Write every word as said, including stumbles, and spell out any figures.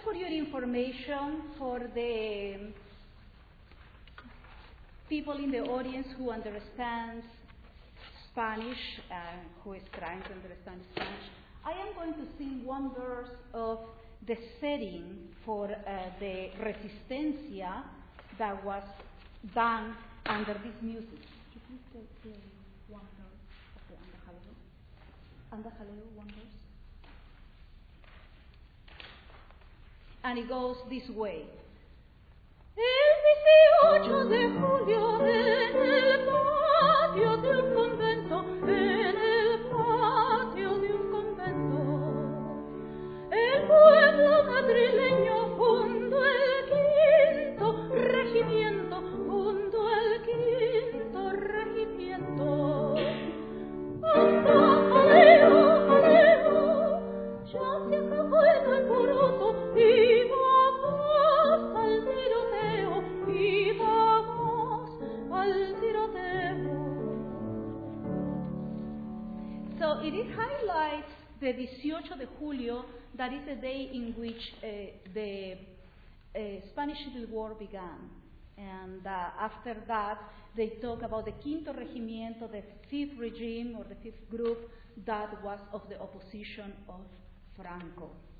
for your information, for the people in the audience who understand Spanish, uh, who is trying to understand Spanish, I am going to sing one verse of the setting for uh, the Resistencia that was done under this music. Could you please take uh, one verse of the Anda Jaleo? Anda Jaleo, one verse. And it goes this way. El dieciocho de julio en el patio de un convento, en el patio de un convento, el pueblo madrileño fundó el quinto regimiento, fundó el quinto regimiento. Anda, jaleo, jaleo, ya se acabó el alboroto y vamos al tiroteo, y vamos al tiroteo. So it highlights the dieciocho de julio, that is the day in which uh, the uh, Spanish Civil War began. And uh, after that, they talk about the Quinto Regimiento, the fifth regime or the fifth group that was of the opposition of Franco.